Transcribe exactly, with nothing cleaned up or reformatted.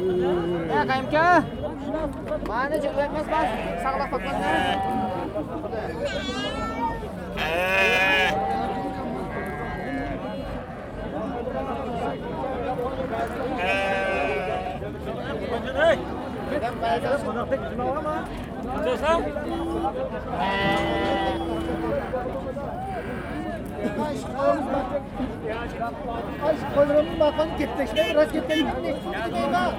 Ya kayım ke? Mana juga mas mas, salah pakatnya. Ay koloranın bakanı gitleşme biraz gitleşme ne gitmeyin ha.